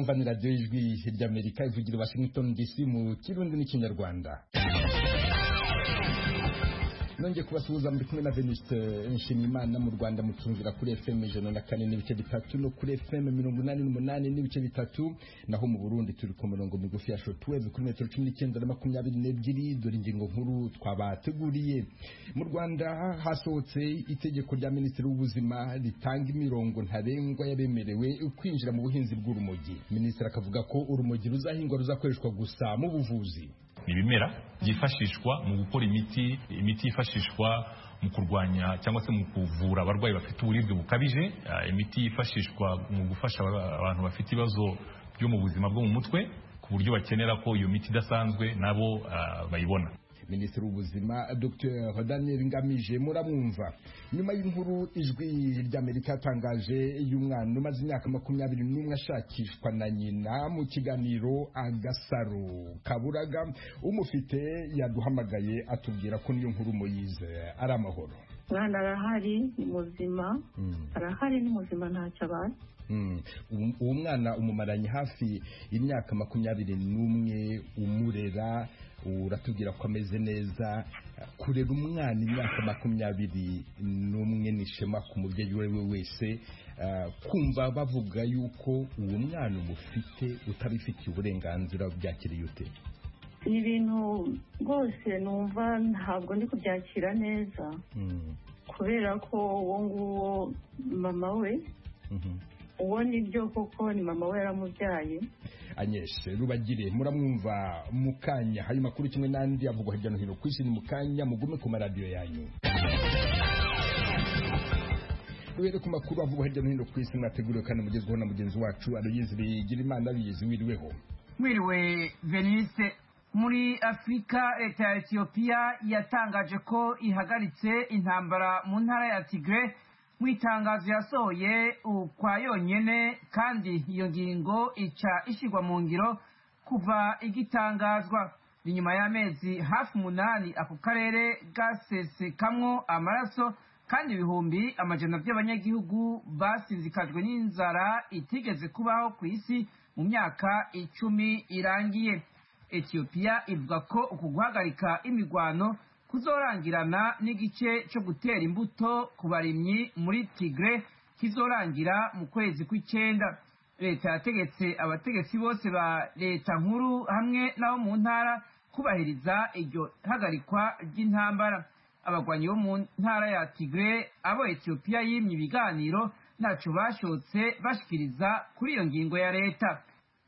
murumva ni radiyo y'ijwi ry'Amerika ivugira Washington DC mu Kirundi n'Ikinyarwanda. Nongeye kubasuhuza muri kumwe na Venuste Nshimiyimana. Mu Rwanda mutumvira kuri FM 104.3 no kuri FM 88.3, naho mu Burundi turi ku murongo migufi ya shortwave kuri metero 19 na 22. Dore ingingo nkuru twabateguriye. Mu Rwanda hasohotse itegeko rya Minisitiri w'Ubuzima ritanga imirongo ntarengwa yabemerewe kwinjira mu buhinzi bw'urumogi. Minisitiri akavuga ko urumogi ruzahingwa ruzakoreshwa gusa mu buvuzi. Ibimera byifashishwa mu gukora imiti yifashishwa mu kurwanya cyangwa se mu kuvura abarwayi bafite uburibwe bukabije, imiti yifashishwa mu gufasha abantu bafite ibibazo byo mu buzima bwo mu mutwe ku buryo bakenera ko iyo miti idasanzwe nabo bayibona. Minisitiri w'Ubuzima Dr. Daniel Ngamije muramwumva. Nyuma y'inkuru ijwi ry'Amerika yatangaje y'umwana umaze imyaka 21 ashakishwa na nyina, mu kiganiro Agasaro Kaburaga umufite yaduhamagaye atubwira ko niyo nkuru muyize ari amahoro. Mwana arahari ni muzima, arahari ni muzima ntacyo abaye. Uwo mwana umumaranye hafi imyaka 21 umurera, uratubwira ko ameze neza. Kurera umwana imyaka 21 ni ishema ku mubyeyi we wese. Kumva bavuga yuko uwo mwana umufite utabifitiye uburenganzira byakiriye ute? Ni ibintu rwose numva ntabwo ndi kubyakira neza, kubera ko uwo nguwo mama we uwo nibyo koko ni mama we yaramubyaye. Agnes Rubagire muramwumva mukanya. Hari makuru kimwe nandi avugwa hirya no hino ku isi, ni mukanya mugume ku maradiyo yanyu. Duhere ku makuru avugwa hirya no hino ku isi mwateguriwe kandi mugezweho na mugenzi wacu Aloyizi Bigirimana. Biyizi wiriweho? Mwiriwe Venise. Muri Afrika, leta ya Ethiopia yatangaje ko ihagaritse intambara mu ntara ya Tigray mu itangazo yasohoye ukwa yonyene, kandi iyo ngingo ica ishigwa mu ngiro kuva igitangazwa. Ni nyuma y'amezi hafi 8 ako karere gasesekamwo amaraso, kandi ibihumbi amajana by'abanyagihugu basinzikajwe n'inzara itigeze kubaho ku isi mu myaka 10 irangiye. Ethiopia ivuga ko uku guhagarika imigwano kuzorangirana n'igice cyo gutera imbuto ku barimyi muri Tigray kizorangira mu kwezi kw'icenda. Leta yategetse abategetsi bose ba leta nkuru hamwe nabo mu ntara kubahiriza iryo hagarikwa ry'intambara. Abagwanyi bo mu ntara ya Tigray abo Ethiopia yimye ibiganiro ntaco bashotse bashikiriza kuri iyo ngingo ya leta.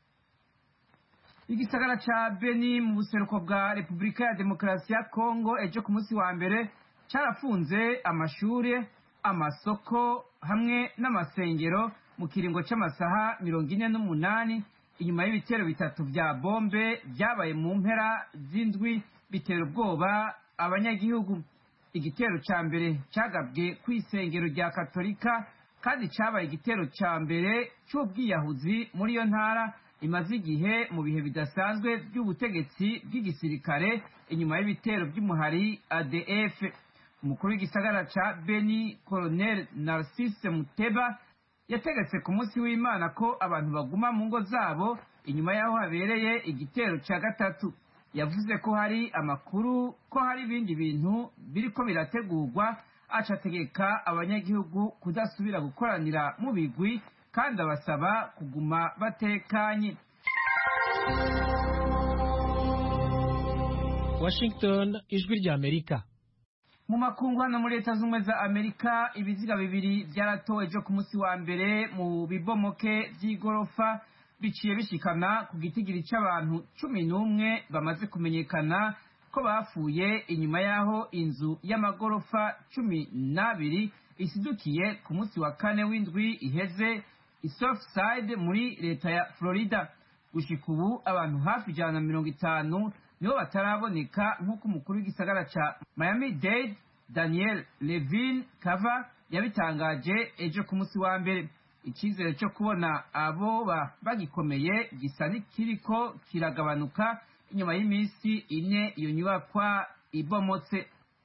Igisagara ca Beni mu buseruko bwa Repubulika ya Demokarasi ya Kongo ejo ku munsi wa mbere carafunze amashure, amasoko hamwe n'amasengero mu kiringo c'amasaha 48 inyuma y'ibitero bitatu vya bombe vyabaye mu mpera z'indwi bitera ubwoba abanyagihugu. Igitero ca mbere cagabwe kw'isengero rya Katolika, kandi cabaye igitero ca mbere c'ubwiyahuzi muri iyo ntara imaze igihe mu bihe bidasanzwe by'ubutegetsi bw'igisirikare inyuma y'ibitero by'umuhari ADF. Umukuru w'igisagara ca Beni, Colonel Narcisse Muteba, yategetse ku munsi w'Imana ko abantu baguma mu ngo zabo inyuma y'aho habereye igitero ca gatatu. Yavuze ko hari amakuru ko hari ibindi bintu biriko birategurwa, aca ategeka abanyagihugu kudasubira gukoranira mu bigwi, kandi abasaba kuguma batekanye. Washington, ijwi ry'Amerika. Mu makungu hano muri Leta Zunze za Amerika, ibiziga bibiri byaratowe ejo ku munsi wa mbere mu bibomoke by'igorofa biciye bishikana ku gitigiri c'abantu 11 bamaze kumenyekana ko bapfuye inyuma y'aho inzu y'amagorofa 12 isidukiye ku munsi wa kane w'indwi iheze Surfside muri leta ya Florida. Gushika ubu abantu hafi 150 nibo bataraboneka, nk'uko umukuru w'igisagara ca Miami-Dade Daniel Levine Kava yabitangaje ejo ku munsi wa mbere. Icyizere cyo kubona abo bagikomeye gisa n'ikiriko kiragabanuka inyuma y'iminsi 4 iyo nyubakwa ibomotse.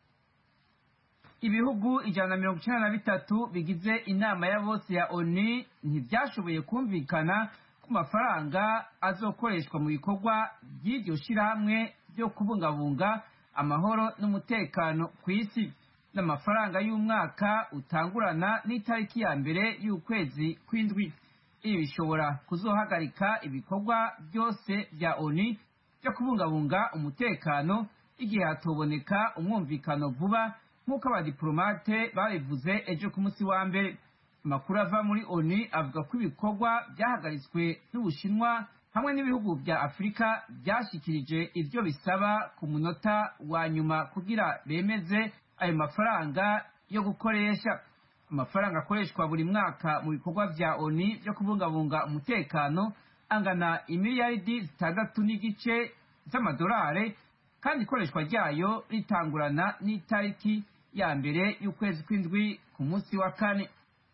Ibihugu 193 bigize inama ya bose ya ONU ntibyashoboye kumvikana ku mafaranga azokoreshwa mu bikorwa by'iryo shirahamwe byo kubungabunga amahoro n'umutekano ku isi, n'amafaranga y'umwaka utangurana n'itariki ya mbere y'ukwezi kw'indwi. Ibi bishobora kuzohagarika ibikorwa byose bya ONU byo kubungabunga umutekano igihe hatoboneka umwumvikano vuba nk'uko abadiplomate babivuze ejo ku munsi wa mbere. Amakuru ava muri ONU avuga ko ibikorwa byahagaritswe n'Ubushinwa hamwe n'ibihugu bya Afurika byashyikirije ibyo bisaba ku munota wa nyuma kugira bemeze ayo mafaranga yo gukoresha. Amafaranga akoreshwa buri mwaka mu bikorwa bya ONU byo kubungabunga umutekano angana imiliyaridi 6.5 z'amadolari, kandi ikoreshwa ryayo ritangurana n'itariki ya mbere y'ukwezi kw'indwi ku munsi wa kane.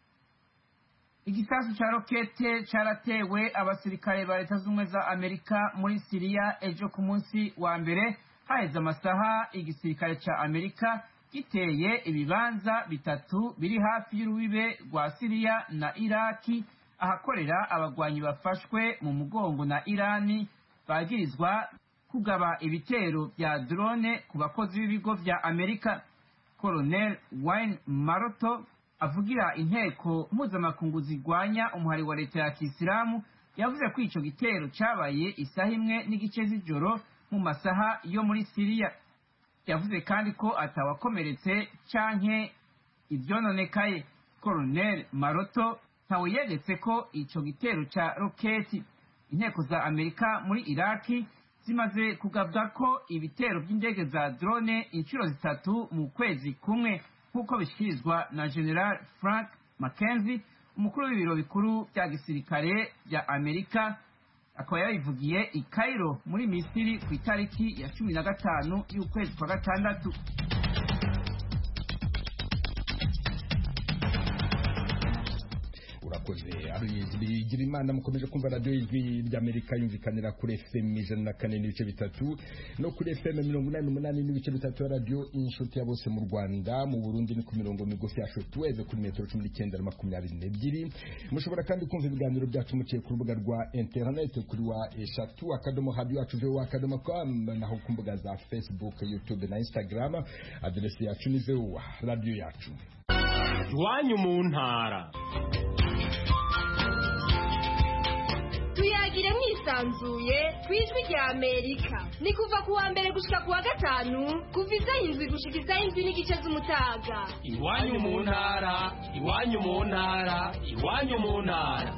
Igisasu ca rokete caratewe abasirikare ba Leta z'Ubumwe za Amerika muri Siriya ejo ku munsi wa mbere, haheze amasaha igisirikare ca Amerika giteye ibibanza bitatu biri hafi y'urubibe rwa Siriya na Iraki, ahakorera abagwanyi bafashwe mu mugongo na Irani bagirizwa kugaba ibitero bya drone ku bakozi b'ibigo vya Amerika. Colonel Wayne Maroto avugira inteko mpuzamakungu zigwanya umuhari wa leta ya Kisilamu yavuze ko ico gitero cabaye isaha imwe n'igice z'ijoro mu masaha yo muri Siriya. Yavuze kandi ko atawakomeretse canke ivyononekaye. Colonel Maroto ntawe yegetse ko ico gitero ca roketi. Inteko za Amerika muri Iraki zimaze kugabwa ko ibitero by'indege za drone inshuro zitatu mu kwezi kumwe, nk'uko bishikirizwa na General Frank McKenzie, umukuru w'ibiro bikuru bya gisirikare bya Amerika. Akaba yabivugiye i Cairo muri Misiri ku itariki ya 15 y'ukwezi kwa gatandatu. urakoze Aloyizi Bigirimana. Mukomeje kumva radio y'ijwi ry'Amerika yumvikanira kuri FM 104.3 no kuri FM 88.3 radio Inshuti ya bose mu Rwanda. Mu Burundi ni ku mirongo migufi ya shortwave kuri metero 1922. Mushobora kandi kumva ibiganiro byacu muciye ku rubuga rwa internet kuri wa eshatu akadomo radio@voa.com, naho ku mbuga za Facebook, YouTube na Instagram. Adresi yacu ni VOA radio yacu. Iwanyu mu ntara. Tuyagire mwisanzuye kwijwi rya Amerika. Ni kuva ku wa mbere gushika ku wa gatanu, kuva isaha 7 gushika isaha 7 n'igice z'umutaga. Iwanyu mu ntara, iwanyu mu ntara, iwanyu mu ntara.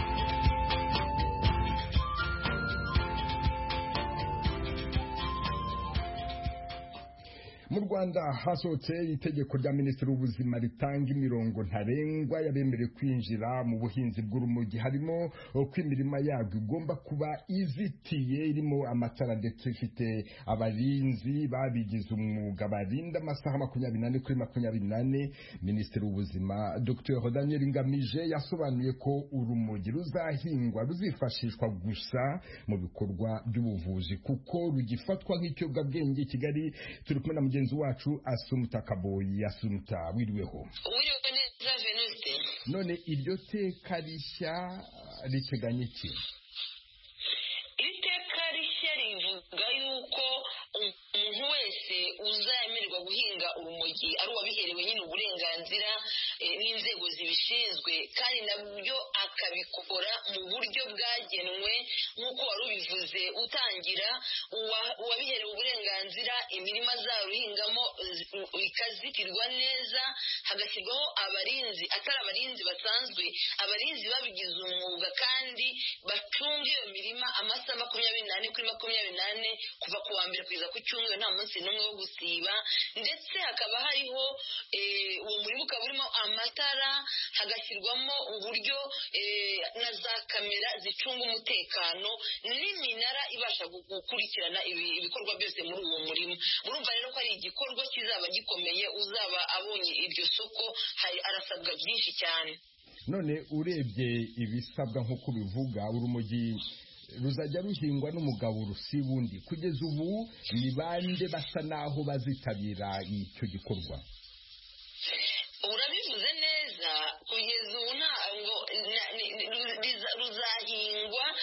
Mu Rwanda hasohotse itegeko rya Minisitiri w'Ubuzima ritanga imirongo ntarengwa yabemerewe kwinjira mu buhinzi bw'urumogi, harimo ko imirima yarwo igomba kuba izitiye, irimo amatara ndetse ifite abarinzi babigize umwuga barinda amasaha 24 kuri 24. Minisitiri w'Ubuzima Dr Daniel Ngamije yasobanuye ko urumogi ruzahingwa ruzifashishwa gusa mu bikorwa by'ubuvuzi kuko rugifatwa nk'ikiyobyabwenge. Kigali turi kumwe na mugenzi wacu Asumta Kaboyi. Asumta, wiriweho? Wiriwe neza Venuste. None iryo teka rishya riteganya iki? Iri teka rishya rivuga yuko umuntu wese uzemererwa guhinga urumogi ari uwabiherewe nyine uburenganzira n'inzego zibishinzwe, kandi nabyo akabikora mu buryo bwagenwe nk'uko wari ubivuze utangira. Uwabiherewe uburenganzira imirima zaruhingamo ikazitirwa neza, hagashyirwaho abarinzi, atari abarinzi basanzwe, abarinzi babigize umwuga kandi bacunga iyo mirima amasaha 24 kuri 24 kuva ku wa mbere kugeza ku cyumweru, nta munsi n'umwe wo gusiba. Ndetse hakaba hariho uwo murima ukaba urimo amatara, hagashyirwamo uburyo na za kamera zicunga umutekano n'iminara ibasha gukurikirana ibikorwa byose muri uwo murima. Murumva rero ko ari igikorwa kizaba gikomeye, uzaba abonye iryo soko arasabwa byinshi cyane. None urebye ibisabwa nk'uko bivuga, urumogi ruzajya ruhingwa n'umugabo rusibundi. Kugeza ubu ni bande basa naho bazitabira icyo gikorwa? Urabivuze neza, kugeza ubu ntabwo ruzahingwa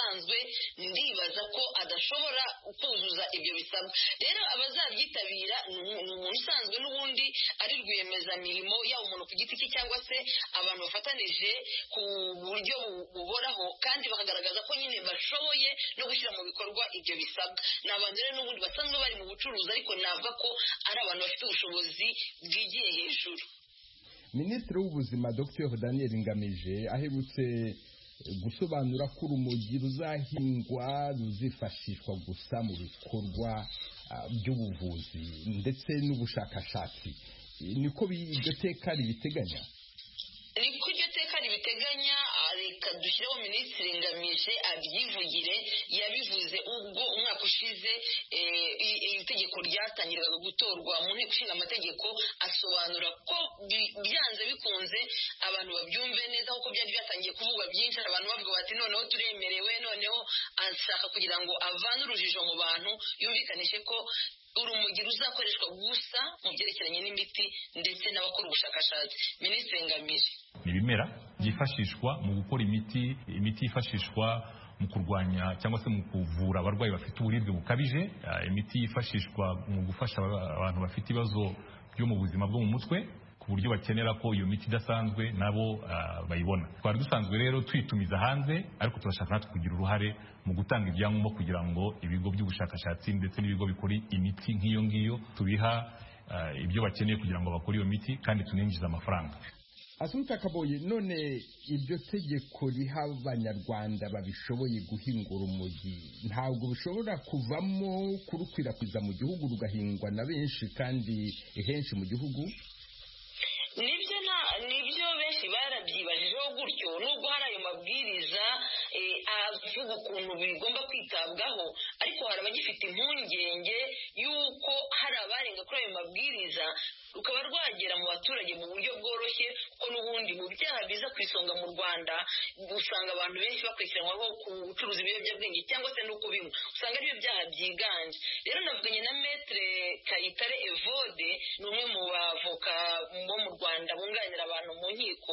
usanzwe ndibaza ko adashobora kuzuza ibyo bisabwa. Rero abazabyitabira ni umuntu usanzwe n'ubundi ari rwiyemezamirimo, yaba umuntu ku giti cye cyangwa se abantu bafatanije ku buryo buhoraho, kandi bakagaragaza ko nyine bashoboye no gushyira mu bikorwa ibyo bisabwa. Ni abantu rero n'ubundi basanzwe bari mu bucuruzi, ariko navuga ko ari abantu bafite ubushobozi bwigiye hejuru. Minisitiri w'Ubuzima Dr Daniel Ngamije aherutse gusobanura ko urumogi ruzahingwa ruzifashishwa gusa mu bikorwa by'ubuvuzi ndetse n'ubushakashatsi. Niko iryo teka ribiteganya? Niko iryo teka ribiteganya. Reka dushyireho Minisitiri Ngamije abyivugire. Yabivuze ubwo umwaka ushize iri tegeko ryatangiraga gutorwa mu nteko ishinga amategeko, asobanura ko byanze bikunze abantu babyumve neza, kuko byari byatangiye kuvugwa byinshi. Abantu bavuga bati noneho turemerewe, noneho ashaka kugira ngo avane urujijo mu bantu, yumvikanishe ko urumogi ruzakoreshwa gusa mu byerekeranye n'imiti ndetse n'abakora ubushakashatsi. Minisitiri Ngamije: ni ibimera byifashishwa mu gukora imiti yifashishwa mu kurwanya cyangwa se mu kuvura abarwayi bafite uburibwe bukabije, imiti yifashishwa mu gufasha abantu bafite ibibazo byo mu buzima bwo mu mutwe, ku buryo bakenera ko iyo miti idasanzwe nabo bayibona. Twari dusanzwe rero twitumiza hanze, ariko turashaka natwe kugira uruhare mu gutanga ibyangombwa kugira ngo ibigo by'ubushakashatsi ndetse n'ibigo bikora imiti nk'iyo ngiyo tubiha ibyo bakeneye kugira ngo bakore iyo miti kandi tuninjize amafaranga. Asumta Kaboyi, none iryo tegeko riha abanyarwanda babishoboye guhinga urumogi ntabwo bishobora kuvamo kurukwirakwiza mu gihugu rugahingwa na benshi kandi henshi mu gihugu? Nibyo benshi barabyibajijeho gutyo, nubwo hari ayo mabwiriza avuga ukuntu bigomba kwitabwaho, ariko hari abagifite impungenge y'uko hari abarenga kuri ayo mabwiriza rukaba rwagera mu baturage mu buryo bworoshye, kuko n'ubundi mu byaha biza ku isonga mu Rwanda usanga abantu benshi bakurikiranwaho ku gucuruza ibiyobyabwenge cyangwa se no kubinywa, usanga aribyo byaha byiganje. Rero navuganye na Maître Kayitare Evode, ni umwe mu bavoka bo mu Rwanda bunganira abantu mu nkiko,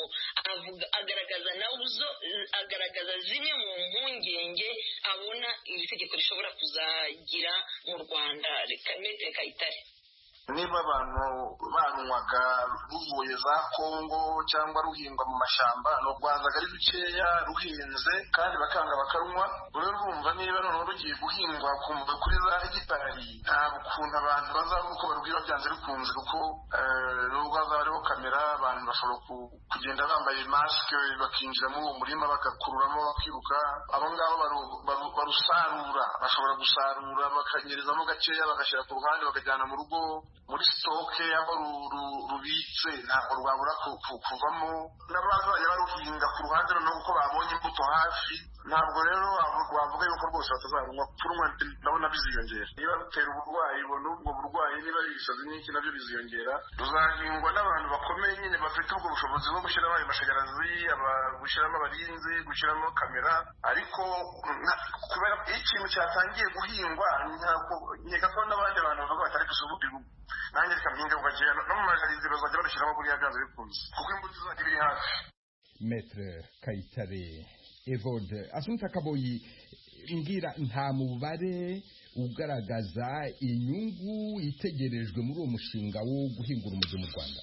agaragaza zimwe mu mpungenge abona iri tegeko rishobora kuzagira mu Rwanda. Maître Kayitare: niba abantu banywaga ruvuye za Kongo cyangwa ruhingwa mu mashyamba, no Rwanda ari rukeya ruhinze kandi bakanga bakarunywa, rero urumva niba noneho rugiye guhingwa kuri za hegitari, nta kuntu abantu bazabona uko barubwira byanze bikunze, kuko nubwo hazaba hariho kamera abantu bashobora kugenda bambaye masike bakinjira muri uwo murima bagakururamo bakiruka. Abo ngabo barusarura, bashobora gusarura bakanyerezamo gakeya bagashyira ku ruhande bakajyana mu rugo muri sitoke aho rubitse, ntabwo rwabura kuvamo. N'abazajya baruhinga ku ruhande noneho kuko babonye imbuto hafi, ntabwo rero wavuga yuko rwose batazarunywa. Kurunywa ndabona biziyongera. Niba rutera uburwayi, n'ubwo burwayi niba ari ibisazi n'iki nabyo biziyongera. Ruzahingwa n'abantu bakomeye nyine bafite ubwo bushobozi bwo gushyiramo ayo mashanyarazi, gushyiramo abarinzi, gushyiramo kamera. Ariko kubera ikintu cyatangiye guhingwa, nkeka ko n'abandi bantu bavuga batari gusubuka nanjye rikampinga bugakera no mu majarizi bazajya barushyiramo buriya byanze bikunze, kuko imbuto zizajya biri hafi. Maître Kayitare Evode. Asumta Kaboyi, mbwira, nta mubare ugaragaza inyungu itegerejwe muri uwo mushinga wo guhinga urumogi mu Rwanda?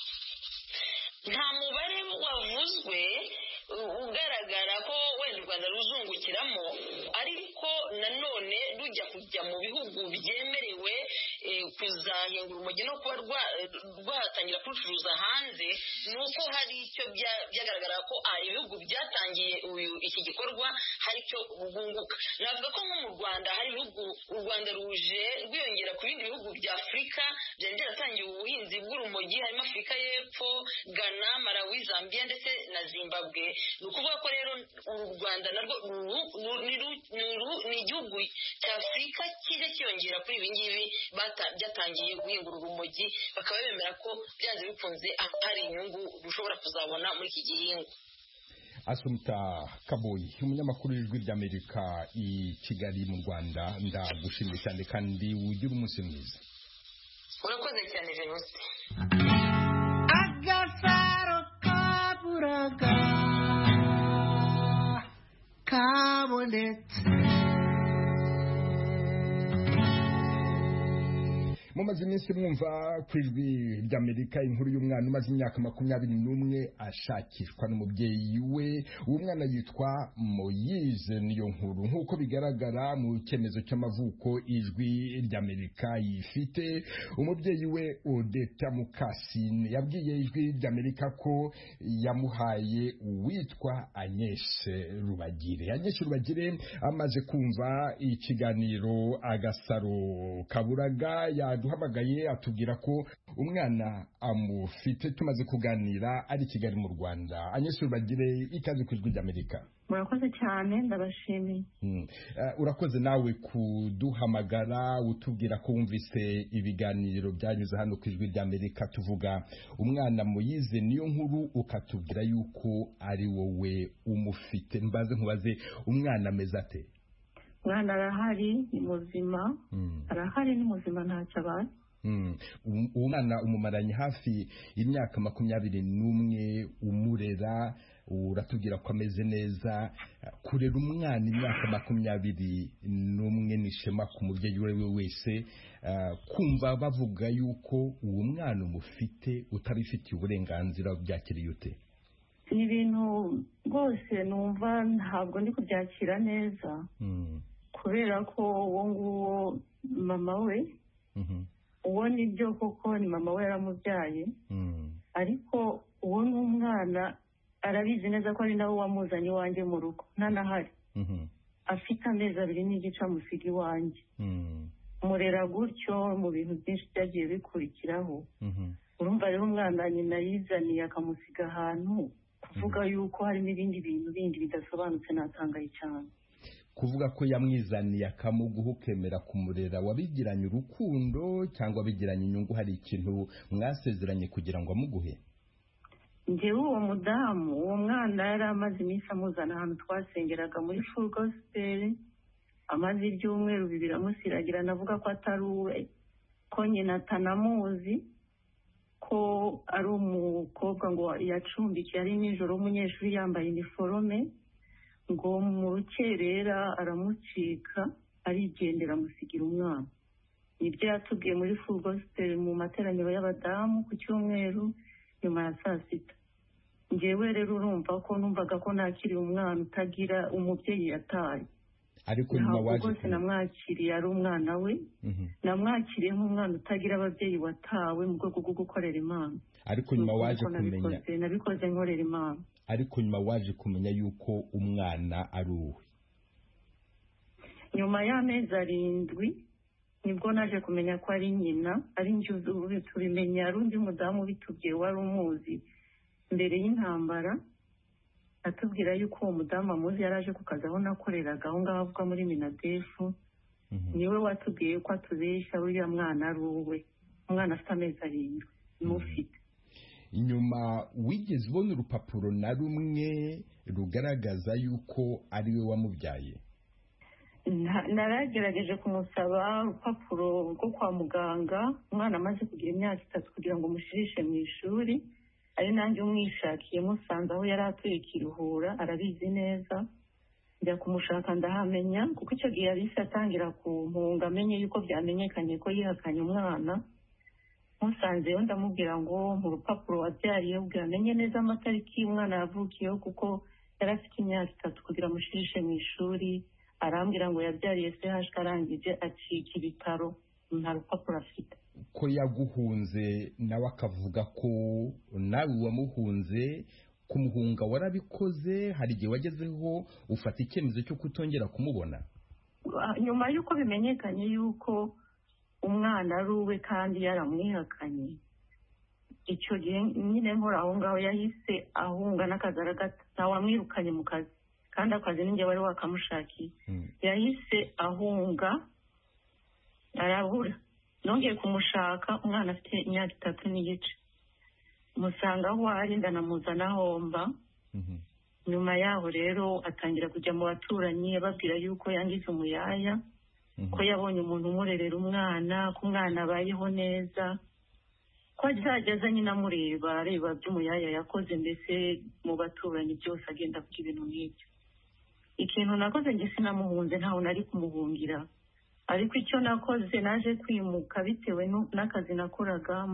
Nta mubare wavuzwe ugaragara ko wenda u Rwanda ruzungukiramo, ariko nanone rujya kujya mu bihugu byemerewe kuzahinga urumogi no kuba rwatangira kurucuruza hanze, ni uko hari icyo byagaragara ko ibihugu byatangiye iki gikorwa hari icyo bwunguka. Navuga ko nko mu Rwanda hari ibihugu, u Rwanda ruje rwiyongera ku bindi bihugu bya Afurika byari byaratangiye ubuhinzi bw'urumogi, harimo Afurika y'Epfo, Ghana, Malawi, Zambia ndetse na Zimbabwe. Ni ukuvuga ko rero u Rwanda narwo ni igihugu cya Afurika kije kiyongera kuri ibi ngibi byatangiye guhinga urumogi, bakaba bemera ko byanze bikunze hari inyungu rushobora kuzabona muri iki gihingwa. Asumta Kaboyi, umunyamakuru w'Ijwi ry'Amerika i Kigali mu Rwanda, ndagushimiye cyane kandi ugira umunsi mwiza. Urakoze cyane Venuste. Agasaro kaburaga habonetse. mumaze iminsi mwumva ku ijwi ry'Amerika inkuru y'umwana umaze imyaka 21 ashakishwa n'umubyeyi we. uwo mwana yitwa Moise niyo nkuru nk'uko bigaragara mu cyemezo cy'amavuko ijwi ry'Amerika yifite. umubyeyi we Odeta Mukasine yabwiye ijwi ry'Amerika ko yamuhaye uwitwa Agnes Rubagire. Agnes Rubagire amaze kumva ikiganiro Agasaro Kaburaga duhamagaye atubwira ko umwana amufite. tumaze kuganira ari Kigali mu Rwanda. Agnes Rubagire, ikaze ku ijwi ry'Amerika. murakoze cyane, ndabashimiye. urakoze nawe kuduhamagara utubwira ko wumvise ibiganiro byanyuze hano ku ijwi ry'Amerika tuvuga umwana Moise niyo nkuru, ukatubwira yuko ari wowe umufite. mbaze nkubaze, umwana ameze ate? umwana arahari, ni muzima. arahari, ni muzima, ntacyo abaye. umwana umumaranye hafi imyaka 21 umurera, uratubwira ko ameze neza. kurera umwana imyaka 21 ni ishema ku mubyeyi we wese. kumva bavuga yuko uwo mwana umufite utabifitiye uburenganzira, byakiriye ute? ni ibintu rwose numva ntabwo ndi kubyakira neza, kubera ko uwo nguwo mama we, uwo ni byo koko ni mama we yaramubyaye, ariko uwo ni umwana arabizi neza ko ari nawe wamuzanye iwanjye mu rugo ntanahari. afite amezi 2 n'igice amusiga iwanjye. murera gutyo mu bintu byinshi byagiye bikurikiraho. urumva rero umwana nyina yizaniye akamusiga ahantu, kuvuga yuko harimo ibindi bintu bindi bidasobanutse, natangaye cyane. kuvuga ko yamwizaniye akamuguha ukemera kumurera, wabigiranye urukundo cyangwa wabigiranye inyungu? hari ikintu mwasezeranye kugira ngo amuguhe? njyewe uwo mudamu, uwo mwana yari amaze iminsi amuzana ahantu twasengeraga muri Full Gospel, amaze ibyumweru 2 amusiragira, navuga ko atari uwe, ko nyina atanamuzi, ko ari umukobwa ngo yacumbikiye ari nijoro, umunyeshuri yambaye iniforome, ngo mu rukerera aramucika arigendera amusigira umwana. nibyo yatubwiye muri Full Gospel mu materaniro y'abadamu ku cyumweru nyuma ya saa sita. njyewe rero urumva ko numvaga ko nakiriye umwana utagira umubyeyi yataye. ariko nyuma waje rwose namwakiriye ari umwana we. namwakiriye nk'umwana utagira ababyeyi watawe mu rwego rwo gukorera Imana. ariko nyuma waje kumenya, nabikoze nkorera Imana. ariko nyuma waje kumenya yuko umwana ari uwe? nyuma y'amezi 7 nibwo naje kumenya ko ari nyina, ari njye tubimenya, ari undi mudamu bitubwiye wari umuzi mbere y'intambara, atubwira yuko uwo mudamu amuzi, yaraje ku kazi aho nakoreraga aho ngaho avuga muri Minadefu. niwe watubwiye ko atubeshya uriya mwana ari uwe. umwana afite amezi 7 n'ufite. inyuma wigeze ubona urupapuro na rumwe rugaragaza yuko ari we wamubyaye? naragerageje kumusaba urupapuro rwo kwa muganga, umwana amaze kugira imyaka 3 kugira ngo mushirishe mu ishuri, ari nanjye umwishakiye, musanze aho yari atuye Kiruhura, arabizi neza. njya kumushaka ndahamenya, kuko icyo gihe yari atangira kumpunga, amenye yuko byamenyekanye ko yihakanye umwana. musanzeyo ndamubwira ngo mu rupapuro wabyariye ubwira amenye neza amatariki y'umwana yavukiyeho, kuko yari afite imyaka 3 kugira mushirishe mu ishuri. arambwira ngo yabyariye CH arangije acika ibitaro, nta rupapuro afite. ko yaguhunze nawe akavuga ko nawe wamuhunze, kumuhunga warabikoze? hari igihe wagezeho ufata icyemezo cyo kutongera kumubona? nyuma y'uko bimenyekanye yuko umwana ari uwe kandi yaramwihakanye, icyo gihe nyine nkora aho ngaho yahise ahunga n'akazi aragata. ntawamwirukanye mu kazi, kandi akazi ninjye wari wakamushakiye. yahise ahunga arabura. nongeye kumushaka, umwana afite imyaka 3 n'igice. musanga aho ari, ndanamuzana homba. nyuma yaho rero atangira kujya mu baturanyi ababwira yuko yangize umuyaya, ko yabonye umuntu umurerera umwana, ko umwana abayeho neza, ko azageza nyine amureba, areba by'umuyaya yakoze, mbese mu baturanyi byose agenda kugira ibintu nk'ibyo. ikintu nakoze njye sinamuhunze ntawe nari kumuhungira, ariko icyo nakoze naje kwimuka bitewe n'akazi nakoraga,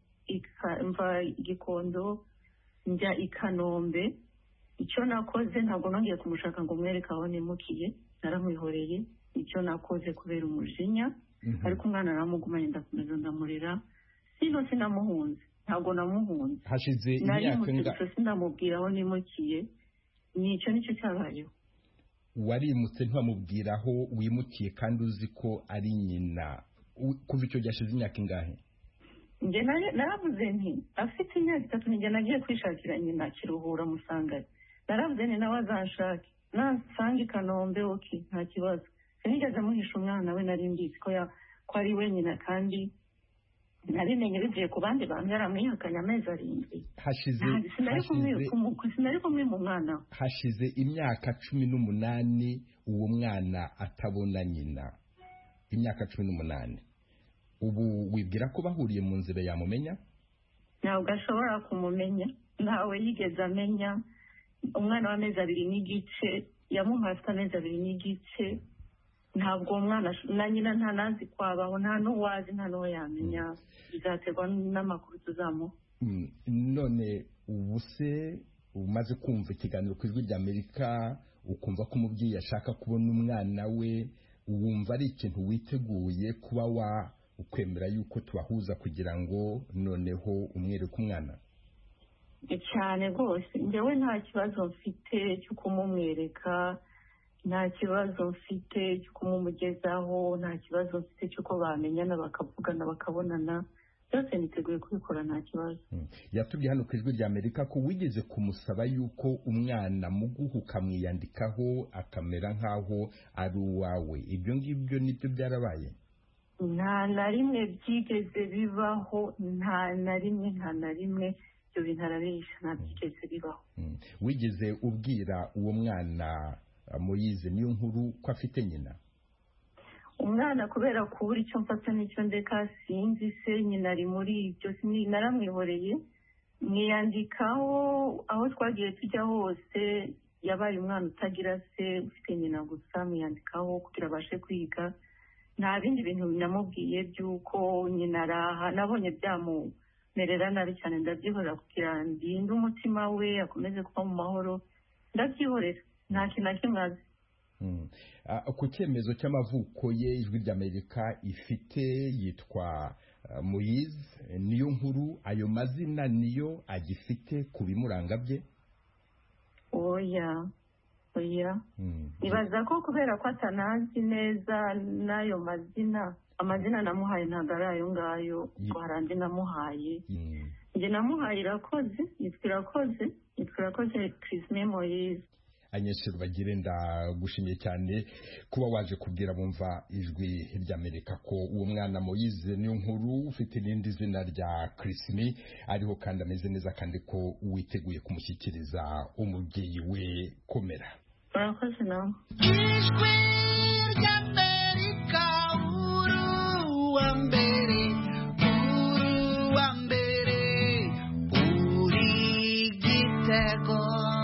mva Gikondo njya i Kanombe. Icyo nakoze ntabwo nongeye kumushaka ngo mwereke aho nimukiye, naramwihoreye. Icyo nakoze kubera umujinya, ariko umwana naramugumanye ndakomeza ndamurera, sinamuhunze, ntabwo namuhunze. Hashize imyaka ingahe sinamubwira aho nimukiye, nicyo cyabayeho. Warimutse ntiwamubwira aho wimukiye kandi uzi ko ari nyina, kuva icyo gihe hashize imyaka ingahe? Njye naravuze nti afite imyaka 3 njye nagiye kwishakira nyina Kiruhura Musangari. Naravuze nti nawe azanshake, nansanga i Kanombe oki nta kibazo. Sinigeze muhisha umwana we, nari mbizi ko ari we nyina, kandi nabimenye bivuye ku bandi bantu, yaramwihakanye amezi 7. Sinari kumwe mu mwana. Hashize imyaka 18 uwo mwana atabona nyina, imyaka 18. Ubu wibwira ko bahuriye mu nzira yamumenya? Ntabwo ashobora kumumenya, ntawe yigeze amenya. Umwana w'amezi 2 n'igice yamuhaye afite amezi 2 n'igice, ntabwo umwana na nyina ntanazi kwabaho, nta n'uwazi, nta n'uwo yamenya. Bizaterwa n'amakuru tuzamuha. None ubu se umaze kumva ikiganiro ku Ijwi ry'Amerika, ukumva ko umubyeyi ashaka kubona umwana we, wumva ari ikintu witeguye kuba ukwemera yuko tubahuza kugira ngo noneho umwereke umwana? Cyane rwose, njyewe nta kibazo mfite cyo kumumwereka, nta kibazo mfite cyo kumumugezaho, nta kibazo mfite cy'uko bamenyana bakavugana bakabonana, byose niteguye kubikora, nta kibazo. Yatubwiye hano ku Ijwi ry'Amerika ko wigeze kumusaba yuko umwana muguha ukamwiyandikaho akamera nk'aho ari uwawe. Ibyo ngibyo nibyo byarabaye? Nta na rimwe byigeze bibaho, nta na rimwe ibyo bintu arabisha, nta byigeze bibaho. Wigeze ubwira uwo mwana Moise Niyonkuru ko afite nyina? Umwana kubera kubura icyo mfata n'icyo ndeka sinzi se nyina ari muri ibyo, naramwihoreye, mwiyandikaho aho twagiye tujya hose. Yabaye umwana utagira se, ufite nyina gusa, mwiyandikaho kugira abashe kwiga. Nta bindi bintu namubwiye by'uko nyina araha, nabonye byamumerera nabi cyane, ndabyihorera kugira ndinde umutima we akomeze kuba mu mahoro, ndabyihorera, nta kintu na kimwe azi. Ku cyemezo cy'amavuko ye Ijwi ry'Amerika ifite yitwa Moise Niyonkuru, ayo mazina niyo agifite ku bimuranga bye? Oya, nibaza ko kubera ko atanazi neza n'ayo amazina namuhaye ntabwo ari ayo ngayo, ko hari andi namuhaye. Njye namuhaye Irakoze, yitwa Irakoze Christine Moise. Agnes Rubagire, ndagushimiye cyane kuba waje kubwira bumva Ijwi ry'Amerika ko uwo mwana Moise Niyonkuru ufite n'indi zina rya Christine ariho kandi ameze neza, kandi ko witeguye kumushyikiriza umubyeyi we. Komera. Urakoze nawe. Ijwi ry'Amerika, uruwa mbere, uri Gitego.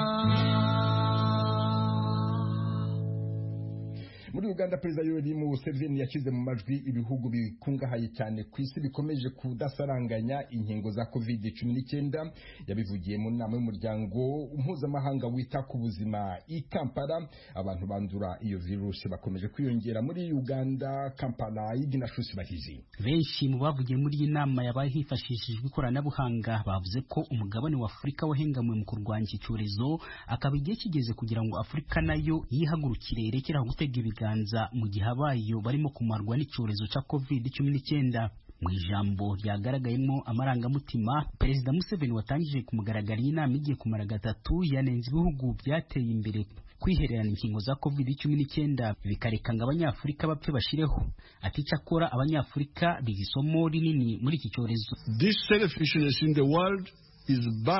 Muri Uganda, Perezida Yoweri Museveni yashyize mu majwi ibihugu bikungahaye cyane ku isi bikomeje kudasaranganya inkingo za COVID-19. Yabivugiye mu nama y'umuryango mpuzamahanga wita ku buzima i Kampala. Abantu bandura iyo virusi bakomeje kwiyongera muri Uganda. Kampala, Iginashusi Bahizi. Benshi mu bavugiye muri iyi nama yabaye hifashishijwe ikoranabuhanga bavuze ko umugabane wa Afurika wahengamwe mu kurwanya iki cyorezo, akaba igihe kigeze kugira ngo Afurika nayo yihagurukire irekera gutega ibiganza mu gihe abayo barimo kumarwa n'icyorezo cya COVID-19. Mu ijambo ryagaragayemo amarangamutima, Perezida Museveni watangije ku mugaragaro iyi nama igiye kumara 3 yanenze ibihugu byateye imbere kwihererana inkingo za COVID-19 bikareka ngo Abanyafurika bapfe bashireho. Ati cyakora Abanyafurika bigisomo rinini muri iki cyorezo. This selfishness in the world is bad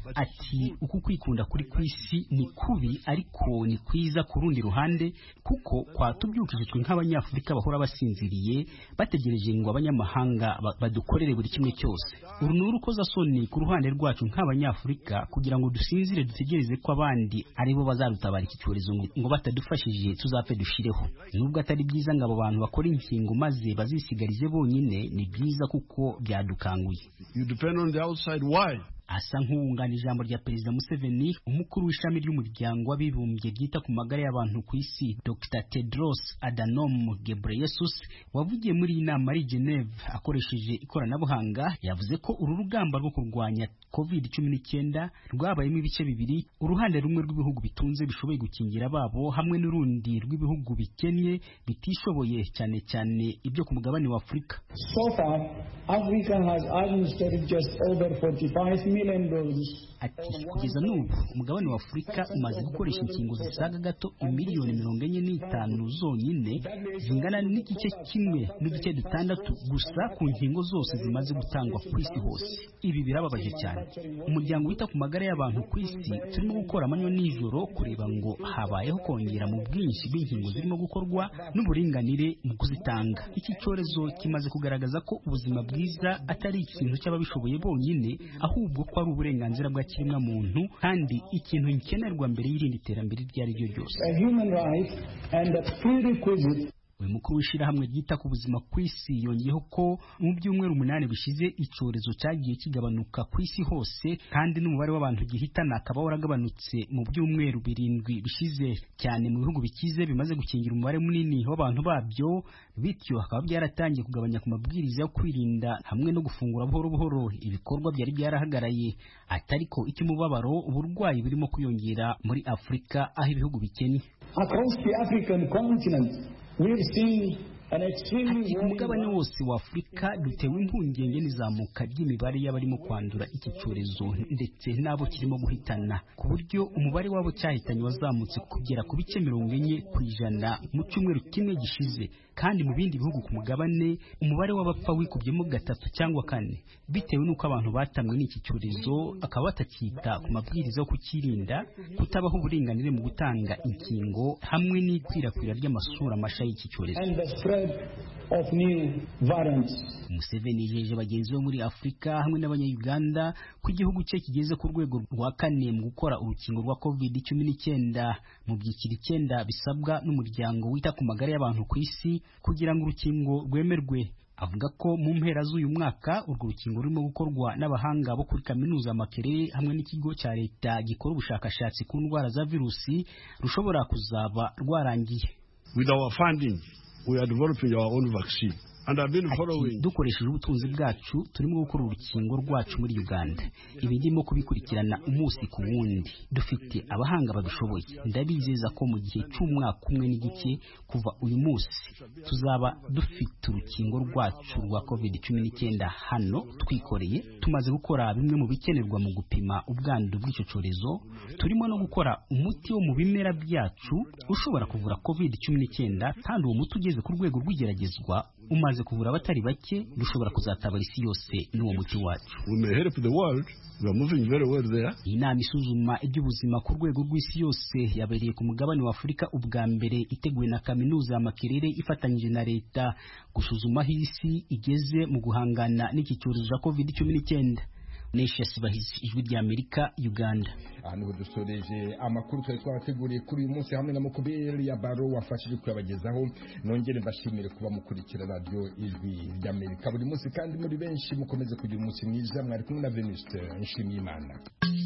ati uku kwikunda kuri kwisi ni kubi ariko ni kwiza ku rundi ruhande kuko kwatubyukije twe nk'abanyafurika bahora basinziriye bategereje ngo abanyamahanga badukorere buri kimwe cyose. Uru ni urukozasoni ku ruhande rwacu nk'abanyafurika kugira ngo dusinzire dutegereze ko abandi aribo bazadutabara iki cyorezo ngo batadufashije tuzapfe dushireho. Nubwo atari byiza ngo abo bantu bakora inkingo maze bazisigarize bonyine, ni byiza kuko byadukanguye. You depend on the outside. Why? Asa nk'uwunganira ijambo rya Perezida Museveni, umukuru w'ishami ry'umuryango w'abibumbye ryita ku magara y'abantu ku isi Dr. Tedros Adhanom Ghebreyesus wavugiye muri iyi nama ari Geneve akoresheje ikoranabuhanga, yavuze ko uru rugamba rwo kurwanya COVID-19 rwabayemo ibice bibiri, uruhande rumwe rw'ibihugu bitunze bishoboye gukingira ababo hamwe n'urundi rw'ibihugu bikennye bitishoboye, cyane cyane ibyo ku mugabane wa Afurika. So far, Africa has administered just over 45 million doses. Ati kugeza n'ubu umugabane wa Afurika umaze gukoresha inkingo zisaga gato miliyoni 45 zonyine, zingana n'igice kimwe n'uduce dutandatu gusa ku nkingo zose zimaze gutangwa ku isi hose. Ibi birababaje cyane. Umuryango wita ku magara y'abantu ku isi turimo gukora amanywa n'ijoro kureba ngo habayeho kongera mu bwinshi bw'inkingo zirimo gukorwa n'uburinganire mu kuzitanga. Iki cyorezo kimaze kugaragaza ko ubuzima bwiza atari ikintu cy'ababishoboye bonyine, ahubwo ko ari uburenganzira bwa kiremwa muntu kandi ikintu nkenerwa mbere y'irindi terambere iryo ari ryo ryose. Uyu mukuru w'ishirahamwe ryita ku buzima ku isi yongeyeho ko mu byumweru 8 bishize icyorezo cyagiye kigabanuka ku isi hose, kandi n'umubare w'abantu gihitana akaba waragabanutse mu byumweru 7 bishize, cyane mu bihugu bikize bimaze gukingira umubare munini w'abantu babyo, bityo hakaba byaratangiye kugabanya ku mabwiriza yo kwirinda hamwe no gufungura buhoro buhoro ibikorwa byari byarahagaraye. Atariko icy'umubabaro, uburwayi burimo kwiyongera muri Afurika aho ibihugu bikennye. Across the African continent, we've seen umugabane wose wa Afurika dutewe impungenge n'izamuka ry'imibare y'abarimo kwandura iki cyorezo ndetse n'abo kirimo guhitana, ku buryo umubare wabo cyahitanye wazamutse kugera ku bice 40% mu cyumweru kimwe gishize, kandi mu bindi bihugu ku mugabane umubare w'abapfa wikubyemo 3 cyangwa 4 bitewe n'uko abantu batamwe n'iki cyorezo akaba batakita ku mabwiriza yo kukirinda, kutabaho uburinganire mu gutanga inkingo hamwe n'ikwirakwira ry'amasura masha y'iki cyorezo. Of new variants. Museveni yeje bagenzi bo muri Afurika hamwe n'abanya-Uganda ku gihugu cye kigeze ku rwego rwa 4 mu gukora urukingo rwa COVID-19 mu byiciro 9 bisabwa n'umuryango wita ku magara y'abantu ku isi kugira ngo urukingo rwemerwe. Avuga ko mu mpera z'uyu mwaka urwo rukingo rurimo gukorwa n'abahanga bo kuri kaminuza Makerere hamwe n'ikigo cya leta gikora ubushakashatsi ku ndwara za virusi rushobora kuzaba rwarangiye. With our funding, we are developing our own vaccine. And I've been following. Dukoresheje ubutunzi bwacu turimo gukora urukingo rwacu muri Uganda. Ibi ndimo kubikurikirana umunsi ku wundi. Dufite abahanga babishoboye. Ndabizeza ko mu gihe cy'umwaka umwe n'igice kuva uyu munsi tuzaba dufite urukingo rwacu rwa COVID-19 hano twikoreye. Tumaze gukora bimwe mu bikenerwa mu gupima ubwandu bw'icyo cyorezo. Turimo no gukora umuti wo mu bimera byacu ushobora kuvura COVID-19, kandi uwo muti ugeze ku rwego rw'igeragezwa umaze kuvura abatari bake, dushobora kuzatabara isi yose n'uwo muti wacu. We may help the world. We are moving very well there. Inama isuzuma iby'ubuzima ku rwego rw'isi yose yabereye ku mugabane wa Afurika ubwa mbere, iteguwe na kaminuza ya Makerere ifatanyije na leta gusuzuma aho isi igeze mu guhangana n'iki cyorezo cya COVID-19. Nesha Sibahizi, Ijwi rya Amerika, Uganda. Hano dusoreje amakuru twari twabateguriye kuri uyu munsi hamwe na Mukubeli ya Baro wafashije kuyabagezaho. Nongere mbashimire kuba mukurikira radio Ijwi rya Amerika buri munsi, kandi muri benshi mukomeze kugira umunsi mwiza. Mwari kumwe na Venuste Nshimiyimana.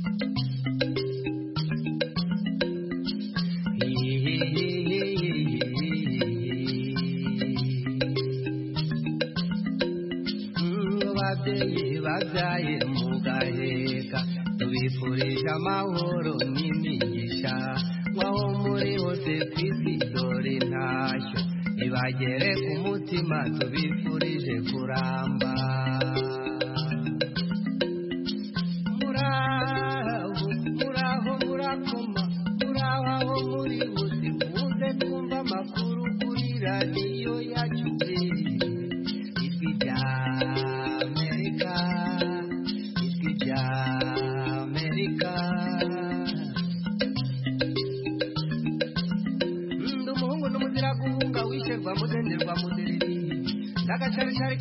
Babyaye mugaheka tubifurije amahoro n'imigisha, mwaho muri hose kwisi dore ntashyo ibagere ku mutima tubifurije